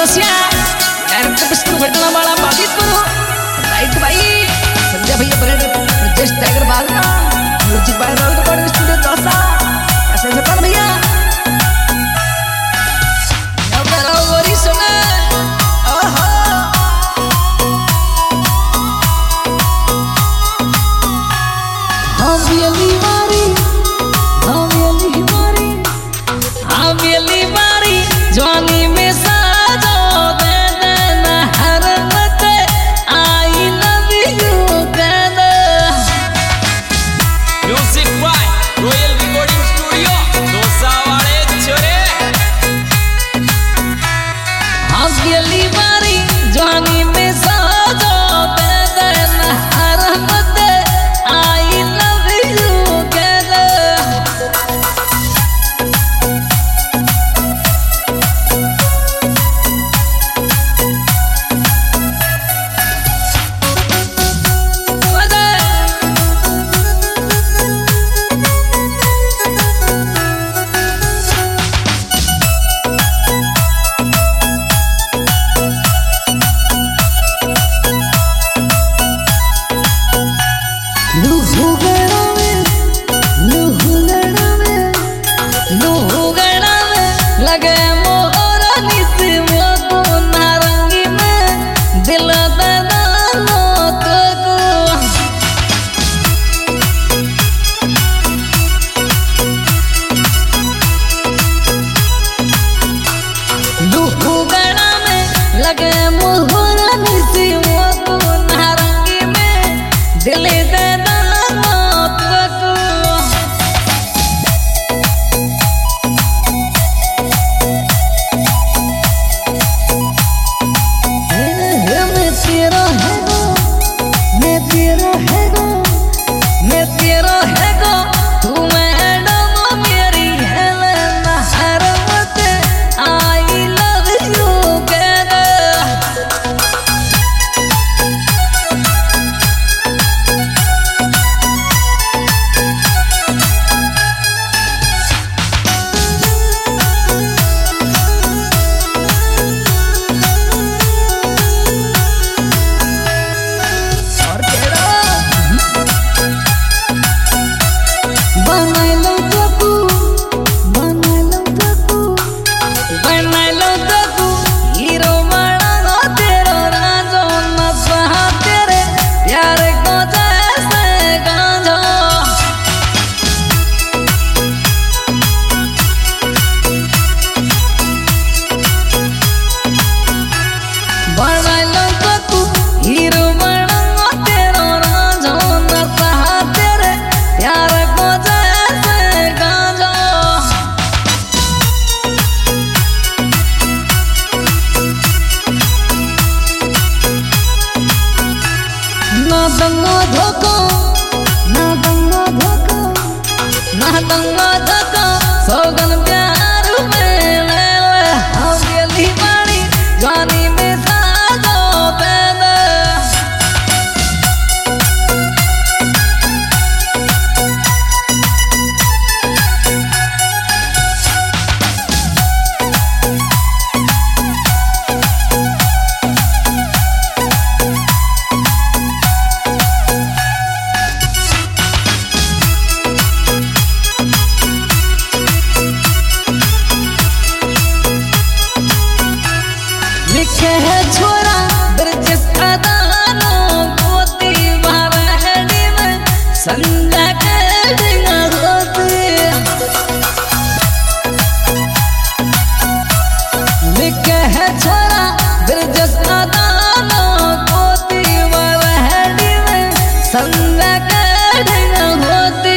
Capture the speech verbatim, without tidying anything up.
Josiah director Vishnu Bhatla वाला बागीपुर right भाई संजय भैया परेड प्रजेश टाइगर बागना music by Rahul recording studio Dausa ऐसे से भैया अब मेरा वरी सुने ओहो हम येली मारी हम येली मारी हम येली मारी जवानी में साजो दे देना हर मत आई लव यू कहना music by royal recording studio Dausa वाले छोरे हम येली मारी जवानी में साजो दे देना हर मत आई लव यू कहना लगे मोर निस्मो को नारंगी में दिल ददानो तो को लूहू गड़ा में लगे मोर निस्मो को नारंगी में दिल ददानो तो को तेरा है गो तू मैडम मेरी है ना हर मत आई लव यू कहना और तेरा बनाइलो तकू बनाइलो तकू बनाइलो तकू हीरो बना तेरो राजो न सहा तेरे प्यार को जैसे गांजो बनाइलो तकू हीरो बना तेरो राजो न सहा तेरे प्यार को जैसे गांजो ना दंगा धोखो ना दंगा धोखो ना दंगा धोखो सौगन प्यार में ले ले हम येली मारी जवानी में साजो देना लिखे है छोरा ब्रजेश अदानो गोती बावहड़ी में संजा के डिंगा होती लिखे है छोरा ब्रजेश अदानो गोती बावहड़ी में संजा के डिंगा होती